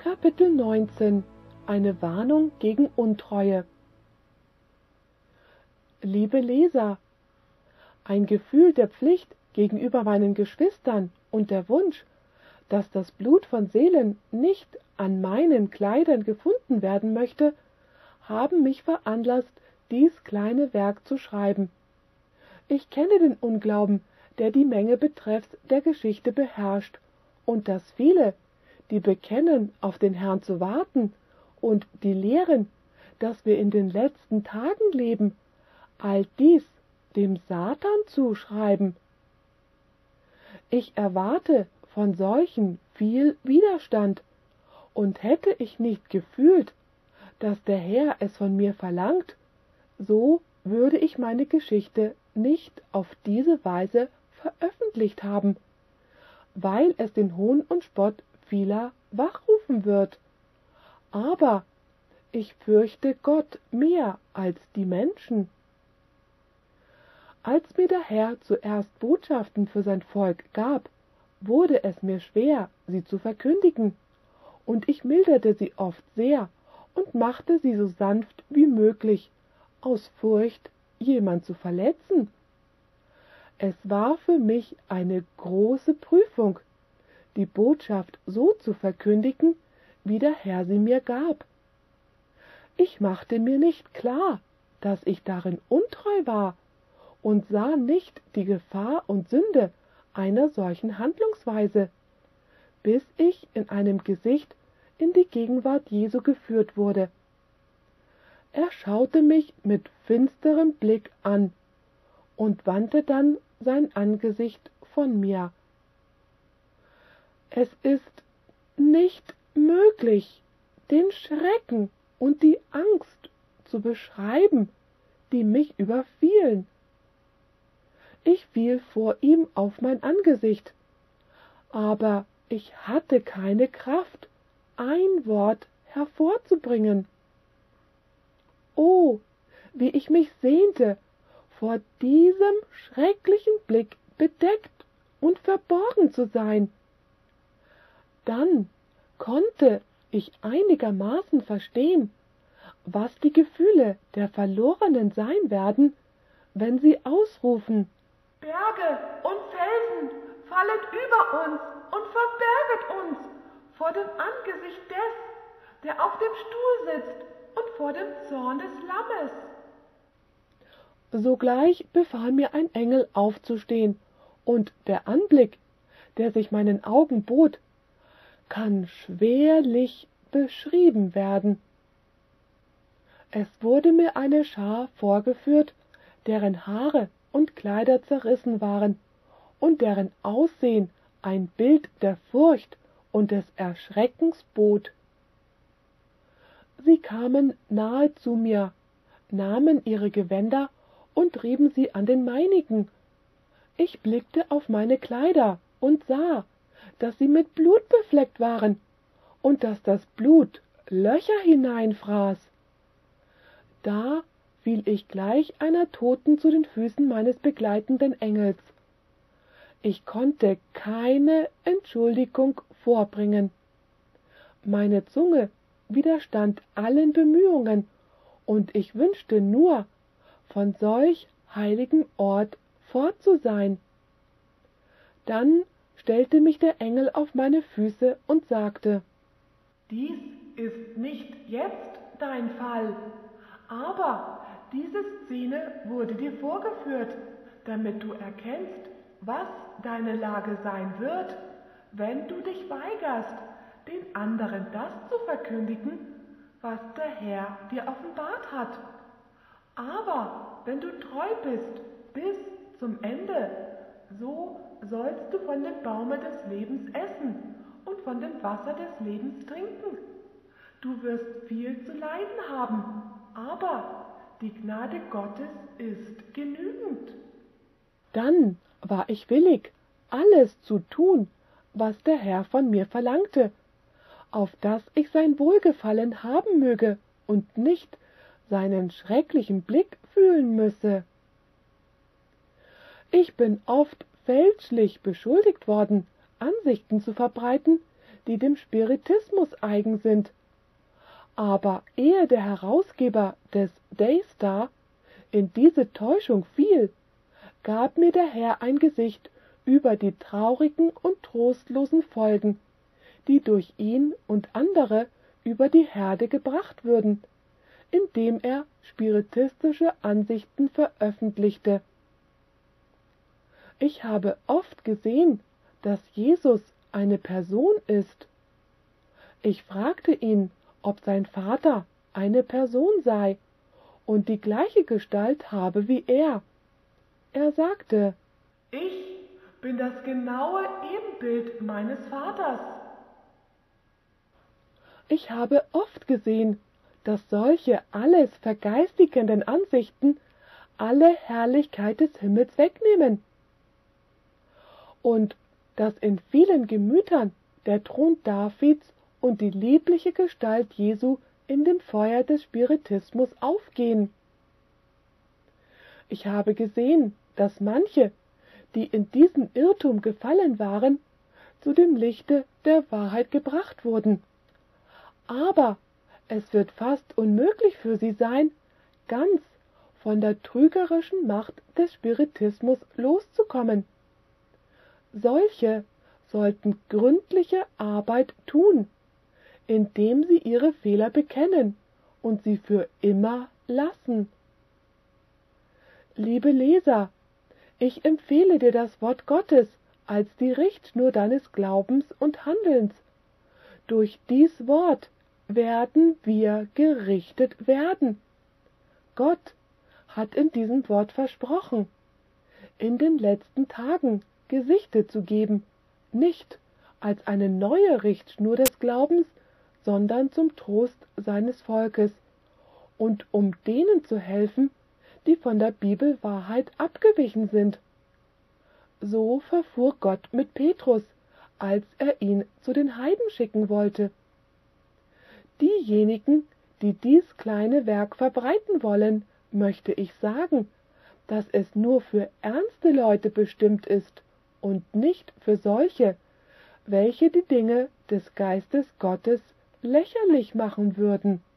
Kapitel 19 – Eine Warnung gegen Untreue. Liebe Leser, ein Gefühl der Pflicht gegenüber meinen Geschwistern und der Wunsch, dass das Blut von Seelen nicht an meinen Kleidern gefunden werden möchte, haben mich veranlasst, dies kleine Werk zu schreiben. Ich kenne den Unglauben, der die Menge betreffs der Geschichte beherrscht, und dass viele, die bekennen, auf den Herrn zu warten, und die lehren, dass wir in den letzten Tagen leben, all dies dem Satan zuschreiben. Ich erwarte von solchen viel Widerstand, und hätte ich nicht gefühlt, dass der Herr es von mir verlangt, so würde ich meine Geschichte nicht auf diese Weise veröffentlicht haben, weil es den Hohn und Spott vieler wachrufen wird. Aber ich fürchte Gott mehr als die Menschen. Als mir der Herr zuerst Botschaften für sein Volk gab, wurde es mir schwer, sie zu verkündigen, und ich milderte sie oft sehr und machte sie so sanft wie möglich, aus Furcht, jemand zu verletzen. Es war für mich eine große Prüfung, die Botschaft so zu verkündigen, wie der Herr sie mir gab. Ich machte mir nicht klar, dass ich darin untreu war, und sah nicht die Gefahr und Sünde einer solchen Handlungsweise, bis ich in einem Gesicht in die Gegenwart Jesu geführt wurde. Er schaute mich mit finsterem Blick an und wandte dann sein Angesicht von mir. Es ist nicht möglich, den Schrecken und die Angst zu beschreiben, die mich überfielen. Ich fiel vor ihm auf mein Angesicht, aber ich hatte keine Kraft, ein Wort hervorzubringen. Oh, wie ich mich sehnte, vor diesem schrecklichen Blick bedeckt und verborgen zu sein. Dann konnte ich einigermaßen verstehen, was die Gefühle der Verlorenen sein werden, wenn sie ausrufen: Berge und Felsen, fallet über uns und verberget uns vor dem Angesicht des, der auf dem Stuhl sitzt, und vor dem Zorn des Lammes. Sogleich befahl mir ein Engel aufzustehen, und der Anblick, der sich meinen Augen bot, kann schwerlich beschrieben werden. Es wurde mir eine Schar vorgeführt, deren Haare und Kleider zerrissen waren und deren Aussehen ein Bild der Furcht und des Erschreckens bot. Sie kamen nahe zu mir, nahmen ihre Gewänder und rieben sie an den meinigen. Ich blickte auf meine Kleider und sah, dass sie mit Blut befleckt waren und dass das Blut Löcher hineinfraß. Da fiel ich gleich einer Toten zu den Füßen meines begleitenden Engels. Ich konnte keine Entschuldigung vorbringen. Meine Zunge widerstand allen Bemühungen, und ich wünschte nur, von solch heiligen Ort fort zu sein. Dann stellte mich der Engel auf meine Füße und sagte: Dies ist nicht jetzt dein Fall, aber diese Szene wurde dir vorgeführt, damit du erkennst, was deine Lage sein wird, wenn du dich weigerst, den anderen das zu verkündigen, was der Herr dir offenbart hat. Aber wenn du treu bist bis zum Ende, so sollst du von dem Baume des Lebens essen und von dem Wasser des Lebens trinken. Du wirst viel zu leiden haben, aber die Gnade Gottes ist genügend. Dann war ich willig, alles zu tun, was der Herr von mir verlangte, auf dass ich sein Wohlgefallen haben möge und nicht seinen schrecklichen Blick fühlen müsse. Ich bin oft fälschlich beschuldigt worden, Ansichten zu verbreiten, die dem Spiritismus eigen sind. Aber ehe der Herausgeber des Daystar in diese Täuschung fiel, gab mir der Herr ein Gesicht über die traurigen und trostlosen Folgen, die durch ihn und andere über die Herde gebracht würden, indem er spiritistische Ansichten veröffentlichte. Ich habe oft gesehen, dass Jesus eine Person ist. Ich fragte ihn, ob sein Vater eine Person sei und die gleiche Gestalt habe wie er. Er sagte: Ich bin das genaue Ebenbild meines Vaters. Ich habe oft gesehen, dass solche alles vergeistigenden Ansichten alle Herrlichkeit des Himmels wegnehmen und dass in vielen Gemütern der Thron Davids und die liebliche Gestalt Jesu in dem Feuer des Spiritismus aufgehen. Ich habe gesehen, dass manche, die in diesen Irrtum gefallen waren, zu dem Lichte der Wahrheit gebracht wurden. Aber es wird fast unmöglich für sie sein, ganz von der trügerischen Macht des Spiritismus loszukommen. Solche sollten gründliche Arbeit tun, indem sie ihre Fehler bekennen und sie für immer lassen. Liebe Leser, ich empfehle dir das Wort Gottes als die Richtschnur deines Glaubens und Handelns. Durch dies Wort werden wir gerichtet werden. Gott hat in diesem Wort versprochen, in den letzten Tagen Gesichte zu geben, nicht als eine neue Richtschnur des Glaubens, sondern zum Trost seines Volkes und um denen zu helfen, die von der Bibelwahrheit abgewichen sind. So verfuhr Gott mit Petrus, als er ihn zu den Heiden schicken wollte. Diejenigen, die dies kleine Werk verbreiten wollen, möchte ich sagen, dass es nur für ernste Leute bestimmt ist und nicht für solche, welche die Dinge des Geistes Gottes lächerlich machen würden.